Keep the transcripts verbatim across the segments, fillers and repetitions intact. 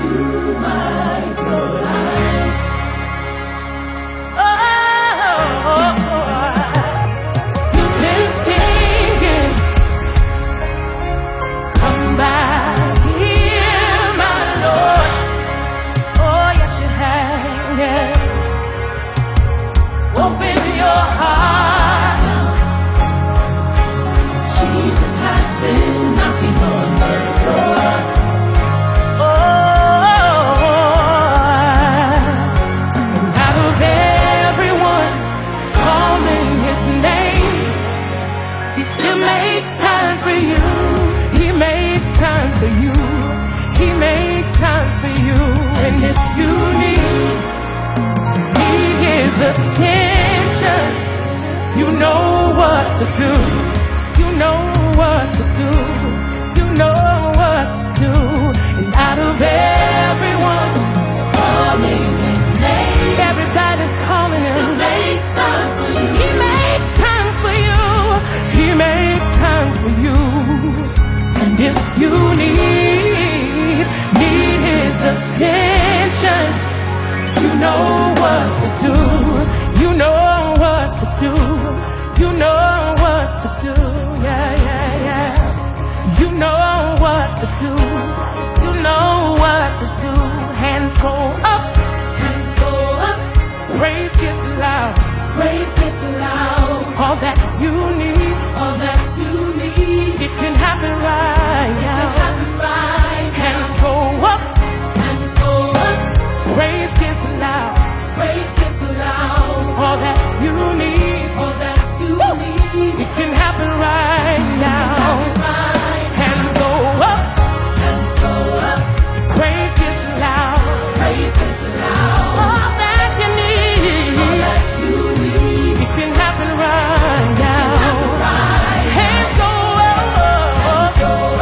Attention, you know what to do. You know what to do. You know what to do. And out of everyone calling his name, everybody's calling him. He makes time for you. He makes time for you. He makes time for you. And if you need need his attention, you know what to do. You know what to do. You know what to do. Yeah, yeah, yeah. You know what to do. You know what to do. Hands go up. Hands go up. Praise gets loud. Praise gets loud. All that you need. All that you need. It can happen right now. It can happen right now. Hands go up. Hands go up. Praise gets loud. Praise gets loud. All that you need, all that you Woo! Need, it can happen right now. Happen right Hands now. Go up, hands go up. Praise gets loud, praise gets loud. All that you need, all that you need, it can happen right now. Happen right hands go up, hands go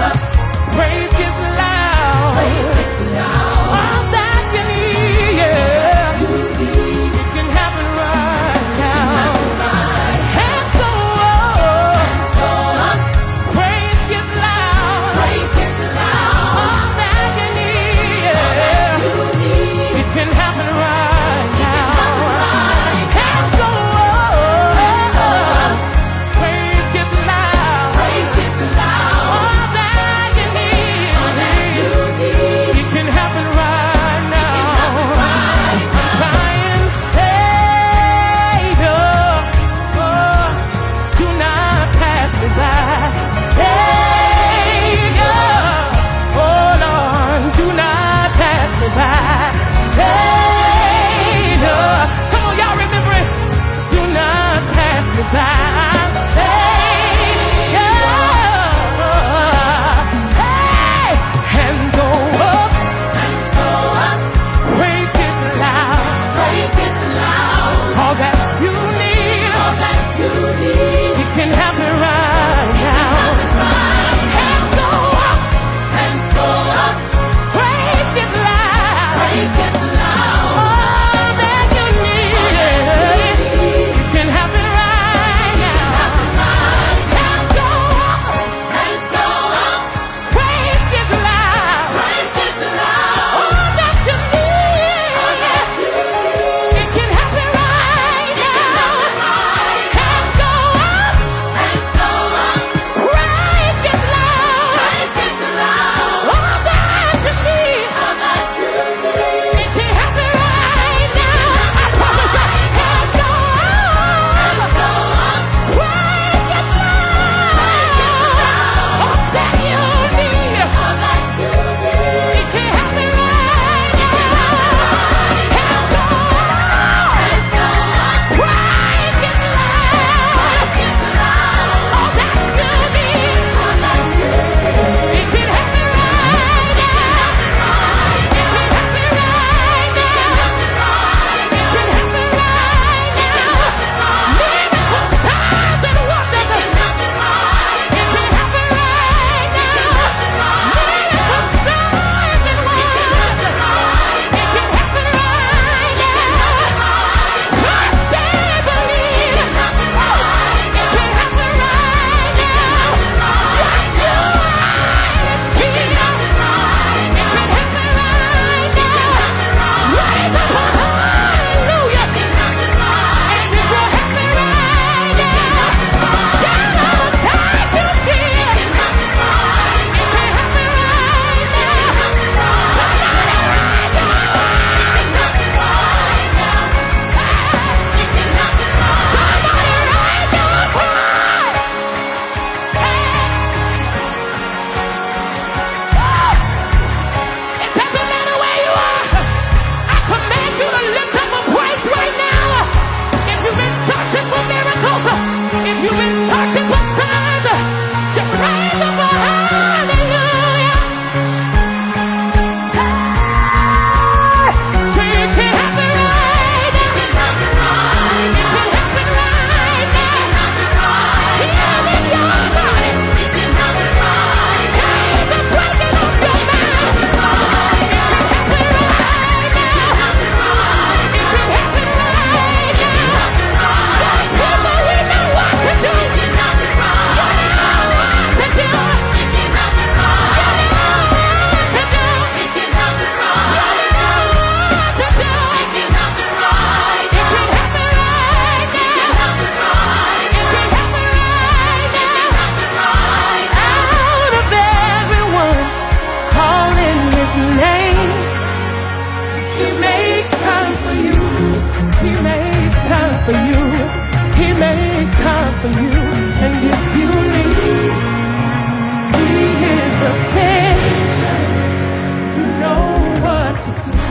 for you. He makes time for you. And if you need his attention, you know what to do.